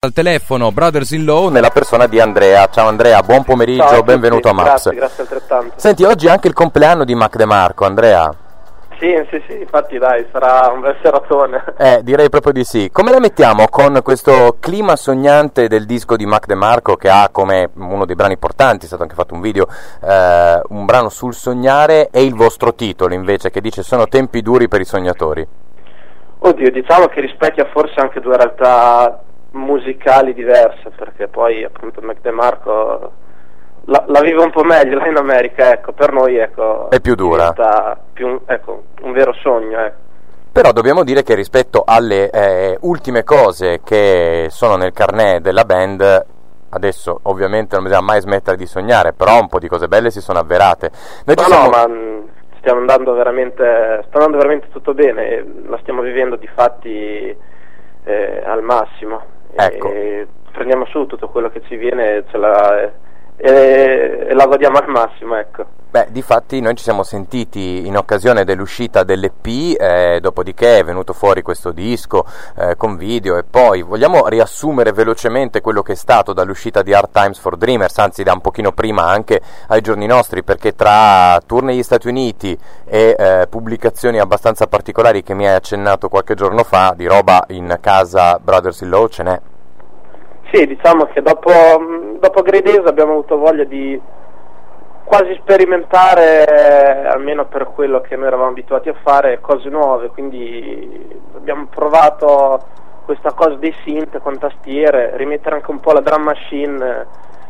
Al telefono Brothers in Law nella persona di Andrea. Ciao Andrea, buon pomeriggio, ciao, benvenuto a Max. Grazie altrettanto. Senti, oggi è anche il compleanno di Mac DeMarco, Andrea. Sì, infatti dai, sarà un bel seratone. Direi proprio di sì. Come la mettiamo con questo clima sognante del disco di Mac DeMarco, che ha come uno dei brani portanti, è stato anche fatto un video, un brano sul sognare, e il vostro titolo invece che dice sono tempi duri per i sognatori? Oddio, diciamo che rispecchia forse anche due realtà musicali diverse, perché poi appunto Mac DeMarco la vive un po' meglio là in America, ecco, per noi ecco è più dura, più, ecco, un vero sogno, ecco. Però dobbiamo dire che rispetto alle ultime cose che sono nel carnet della band, adesso ovviamente non bisogna mai smettere di sognare, però un po' di cose belle si sono avverate. Ma sta andando veramente tutto bene, e la stiamo vivendo di fatti al massimo. Ecco. E prendiamo su tutto quello che ci viene e la godiamo al massimo, ecco. Beh, difatti noi ci siamo sentiti in occasione dell'uscita dell'EP, dopodiché è venuto fuori questo disco con video, e poi vogliamo riassumere velocemente quello che è stato dall'uscita di Hard Times for Dreamers, anzi da un pochino prima anche ai giorni nostri, perché tra tour negli Stati Uniti e pubblicazioni abbastanza particolari che mi hai accennato qualche giorno fa, di roba in casa Brothers in Law ce n'è. Sì, diciamo che dopo Grey Days abbiamo avuto voglia di quasi sperimentare, almeno per quello che noi eravamo abituati a fare, cose nuove, quindi abbiamo provato questa cosa dei synth con tastiere, rimettere anche un po' la drum machine,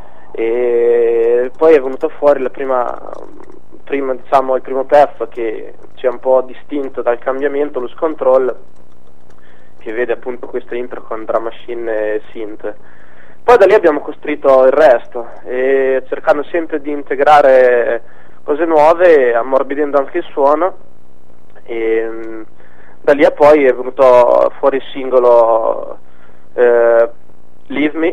e poi è venuto fuori il primo pezzo che ci ha un po' distinto dal cambiamento, Lose Control, che vede appunto questo intro con drum machine e synth. Poi da lì abbiamo costruito il resto, e cercando sempre di integrare cose nuove, ammorbidendo anche il suono, e da lì a poi è venuto fuori il singolo Leave Me,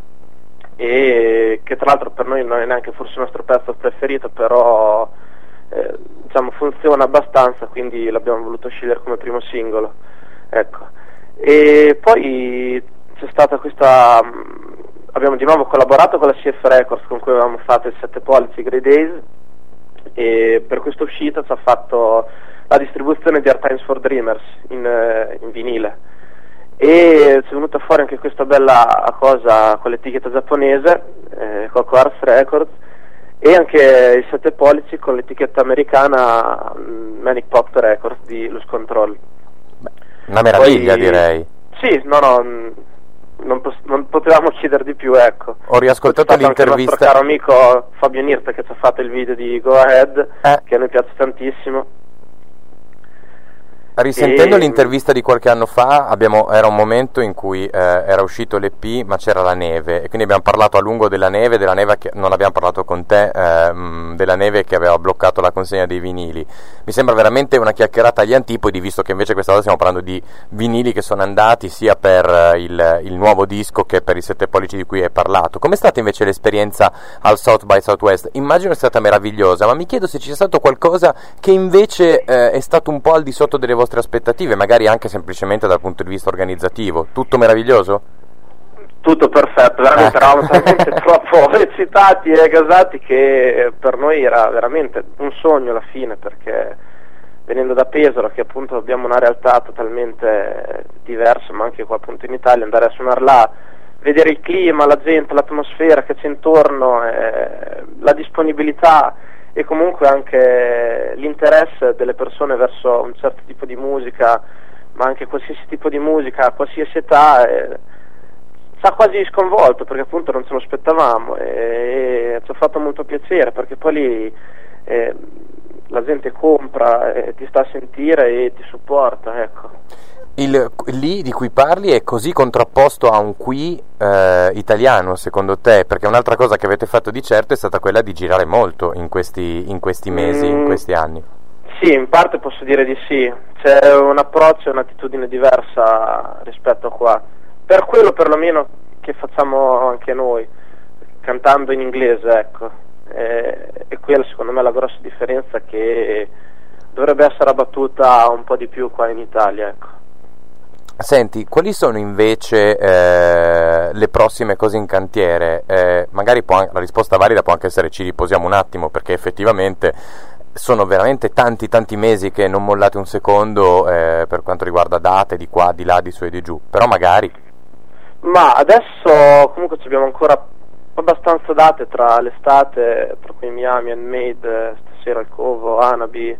e che tra l'altro per noi non è neanche forse il nostro pezzo preferito, però diciamo funziona abbastanza, quindi l'abbiamo voluto scegliere come primo singolo, ecco. E poi c'è stata abbiamo di nuovo collaborato con la CF Records, con cui avevamo fatto il 7 pollici Grey Days, e per questa uscita ci ha fatto la distribuzione di Hard Times for Dreamers in vinile, e c'è venuta fuori anche questa bella cosa con l'etichetta giapponese, Coco Arts Records, e anche il 7 pollici con l'etichetta americana Manic Pop Records di Lose Control. Una meraviglia, poi, direi. Sì, non potevamo chiedere di più, ecco. Ho riascoltato l'intervista. Anche il nostro caro amico Fabio Nirta, che ci ha fatto il video di Go Ahead, che a noi piace tantissimo. Risentendo l'intervista di qualche anno fa, era un momento in cui era uscito l'EP, ma c'era la neve, e quindi abbiamo parlato a lungo della neve che non abbiamo parlato con te, della neve che aveva bloccato la consegna dei vinili. Mi sembra veramente una chiacchierata agli antipodi, visto che invece questa volta stiamo parlando di vinili che sono andati sia per il nuovo disco che per i 7 pollici di cui hai parlato. Com'è stata invece l'esperienza al South by Southwest? Immagino sia stata meravigliosa, ma mi chiedo se ci sia stato qualcosa che invece è stato un po' al di sotto delle vostre aspettative, magari anche semplicemente dal punto di vista organizzativo. Tutto meraviglioso? Tutto perfetto, veramente eravamo talmente troppo eccitati e gasati che per noi era veramente un sogno alla fine, perché venendo da Pesaro, che appunto abbiamo una realtà totalmente diversa, ma anche qua appunto in Italia, andare a suonare là, vedere il clima, la gente, l'atmosfera che c'è intorno, la disponibilità e comunque anche l'interesse delle persone verso un certo tipo di musica, ma anche qualsiasi tipo di musica, a qualsiasi età, ci ha quasi sconvolto, perché appunto non ce lo aspettavamo, e ci ha fatto molto piacere, perché poi lì la gente compra, ti sta a sentire e ti supporta, ecco. Il lì di cui parli è così contrapposto a un qui italiano, secondo te? Perché un'altra cosa che avete fatto di certo è stata quella di girare molto in questi mesi, in questi anni. Sì, in parte posso dire di sì. C'è un approccio e un'attitudine diversa rispetto a qua. Per quello perlomeno che facciamo anche noi, cantando in inglese, ecco. E quella secondo me è la grossa differenza, che dovrebbe essere abbattuta un po' di più qua in Italia, ecco. Senti, quali sono invece le prossime cose in cantiere? Magari la risposta valida può anche essere ci riposiamo un attimo, perché effettivamente sono veramente tanti mesi che non mollate un secondo per quanto riguarda date di qua, di là, di su e di giù, però magari... Ma adesso comunque abbiamo ancora abbastanza date tra l'estate, tra cui Miami, Handmade, stasera al Covo, Anabi,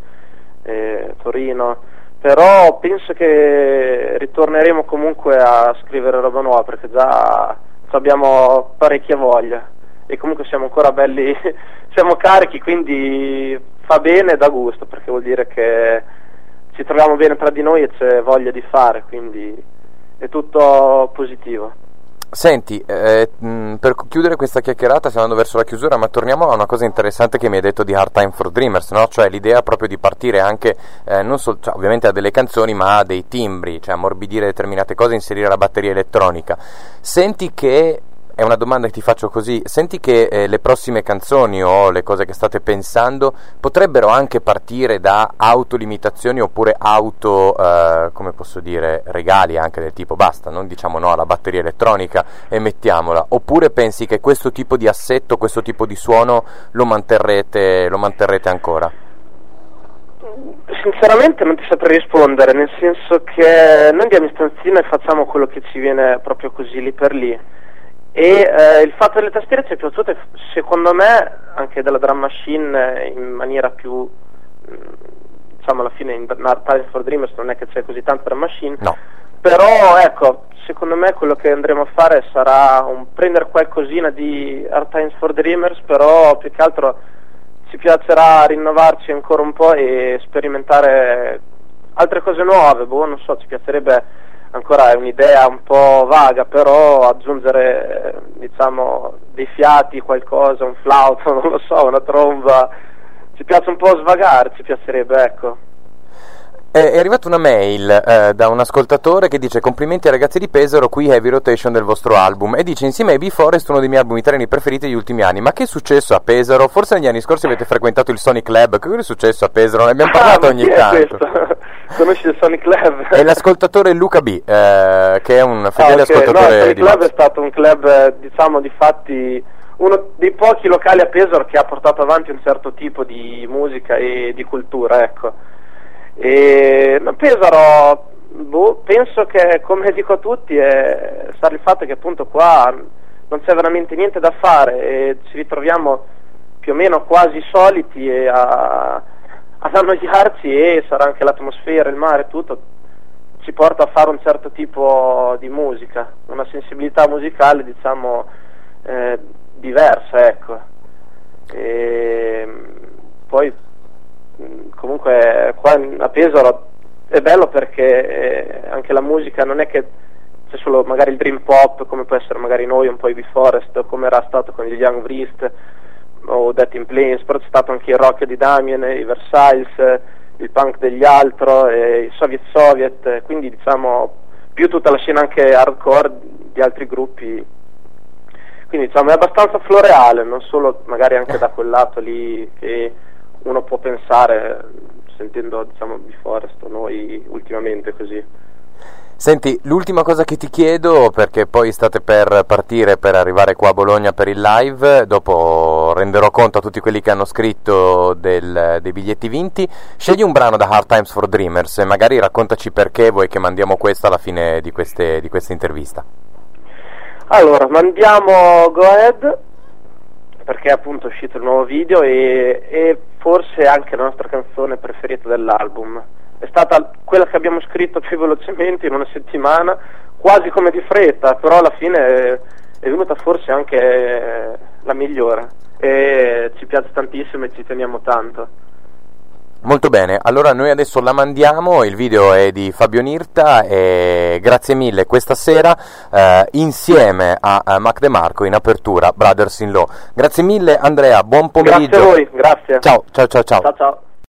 Torino. Però penso che ritorneremo comunque a scrivere roba nuova, perché già abbiamo parecchia voglia e comunque siamo ancora belli, siamo carichi, quindi fa bene e dà gusto, perché vuol dire che ci troviamo bene tra di noi e c'è voglia di fare, quindi è tutto positivo. Senti, per chiudere questa chiacchierata, stiamo andando verso la chiusura, ma torniamo a una cosa interessante che mi hai detto di Hard Time for Dreamers, no? Cioè l'idea proprio di partire anche, non cioè, ovviamente a delle canzoni, ma a dei timbri, cioè ammorbidire determinate cose, inserire la batteria elettronica. Senti che... È una domanda che ti faccio così, senti che le prossime canzoni o le cose che state pensando potrebbero anche partire da autolimitazioni oppure come posso dire, regali anche del tipo basta, non diciamo no alla batteria elettronica e mettiamola, oppure pensi che questo tipo di assetto, questo tipo di suono lo manterrete ancora? Sinceramente non ti saprei rispondere, nel senso che noi andiamo in stanzina e facciamo quello che ci viene proprio così lì per lì. E il fatto delle tastiere ci è piaciuto, secondo me, anche della drum machine in maniera più, diciamo alla fine in Hard Times for Dreamers non è che c'è così tanta drum machine, no. Però ecco, secondo me quello che andremo a fare sarà prendere qualcosina di Hard Times for Dreamers, però più che altro ci piacerà rinnovarci ancora un po' e sperimentare altre cose nuove, non so, ci piacerebbe... Ancora è un'idea un po' vaga, però aggiungere diciamo dei fiati, qualcosa, un flauto, non lo so, una tromba, ci piace un po' svagare, ci piacerebbe, ecco. È arrivata una mail da un ascoltatore che dice: complimenti ai ragazzi di Pesaro, qui Heavy Rotation del vostro album, e dice: insieme a B-Forest uno dei miei album italiani preferiti degli ultimi anni. Ma che è successo a Pesaro? Forse negli anni scorsi avete frequentato il Sonic Lab. Che è successo a Pesaro? Ne abbiamo parlato ogni tanto. Conosci il Sonic Lab? È l'ascoltatore Luca B, che è un fedele ascoltatore. No, il Sonic Lab è stato un club, diciamo, di fatti uno dei pochi locali a Pesaro che ha portato avanti un certo tipo di musica e di cultura, ecco. E Pesaro, penso che, come dico a tutti, sarà il fatto che appunto qua non c'è veramente niente da fare e ci ritroviamo più o meno quasi soliti ad annoiarci, e sarà anche l'atmosfera, il mare, tutto ci porta a fare un certo tipo di musica, una sensibilità musicale diciamo diversa, ecco. E poi comunque qua a Pesaro è bello perché anche la musica non è che c'è solo magari il dream pop come può essere magari noi, un po' i B-Forest, come era stato con gli Young Wrist o Death in Plains, però c'è stato anche il rock di Damien, i Versailles, il punk degli Altro, i Soviet, quindi diciamo più tutta la scena anche hardcore di altri gruppi, quindi diciamo è abbastanza floreale, non solo magari anche da quel lato lì che uno può pensare sentendo diciamo B-Forest o noi ultimamente così. Senti, l'ultima cosa che ti chiedo, perché poi state per partire per arrivare qua a Bologna per il live, dopo renderò conto a tutti quelli che hanno scritto dei biglietti vinti, scegli un brano da Hard Times for Dreamers e magari raccontaci perché vuoi che mandiamo questo alla fine di questa intervista. Allora, mandiamo Go Ahead, perché appunto è uscito il nuovo video e forse anche la nostra canzone preferita dell'album. È stata quella che abbiamo scritto più velocemente in una settimana, quasi come di fretta, però alla fine è venuta forse anche la migliore e ci piace tantissimo e ci teniamo tanto. Molto bene, allora noi adesso la mandiamo, il video è di Fabio Nirta e grazie mille questa sera insieme a Mac De Marco in apertura Brothers in Law. Grazie mille Andrea, buon pomeriggio. Grazie a voi, grazie. Ciao. Ciao.